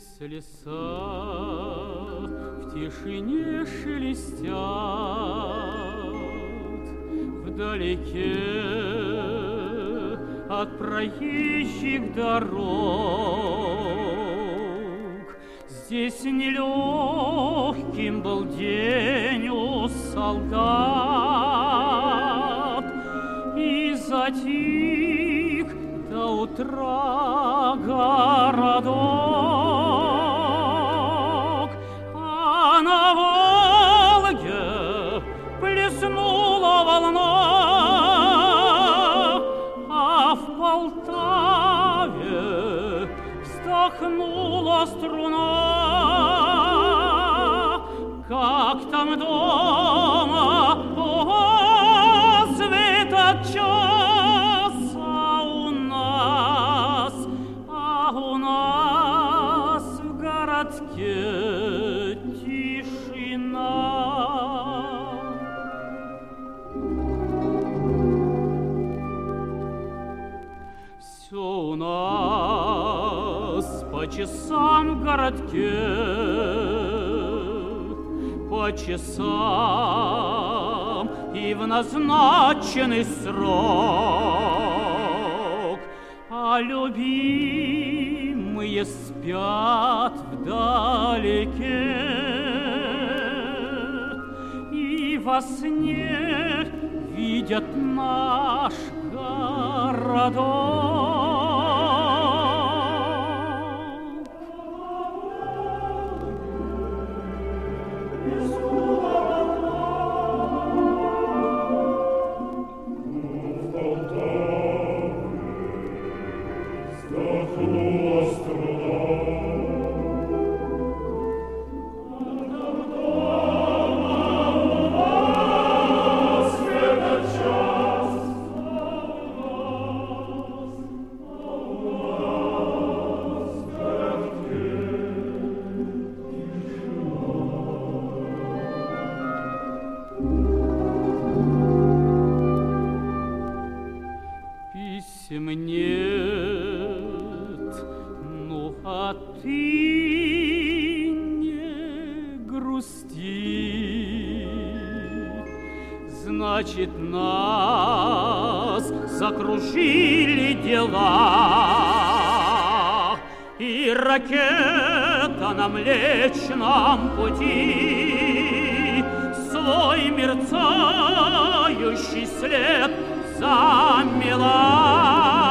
Здесь леса в тишине шелестят, вдалеке от проезжих дорог. Здесь нелегким был день у солдат, и затих до утра городок, а на Волге плеснула волна, а в Полтаве вздохнула струна. Как там дома, о, светот час, а у нас в городке тишина. Все у нас по часам в городке, по часам и в назначенный срок, а любимые спят вдалеке, и во сне видят наш городок. Писем нет, ну а ты не грусти. Значит, нас закружили дела, и ракета на Млечном пути свой мерцающий след замела.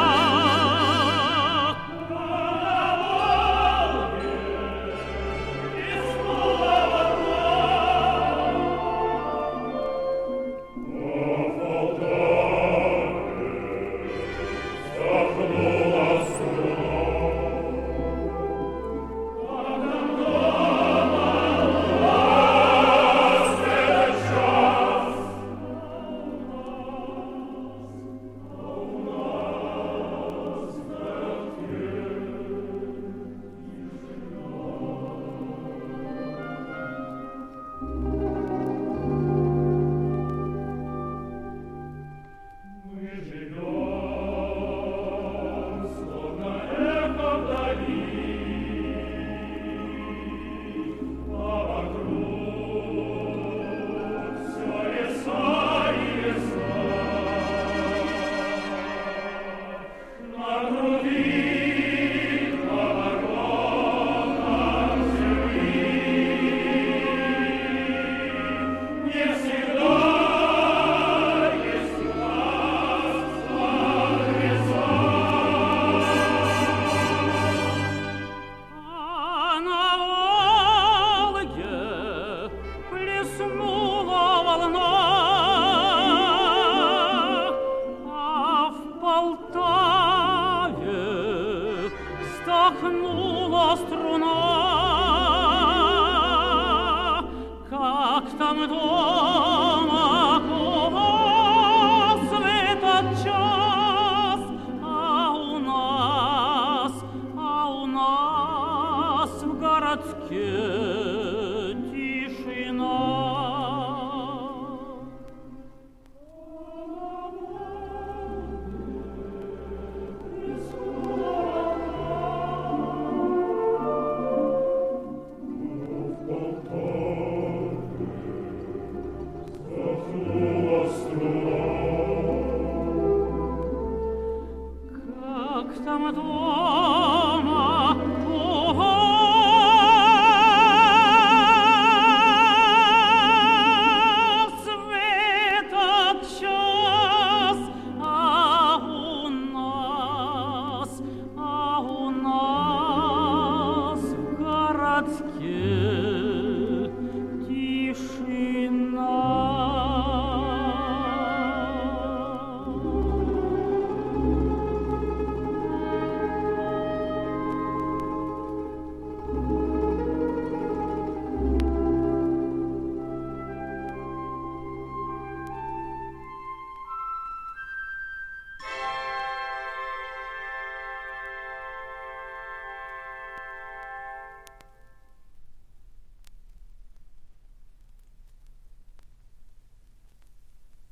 Вздохнула струна, как там дома, в этот час, а у нас в городке тишина. там дома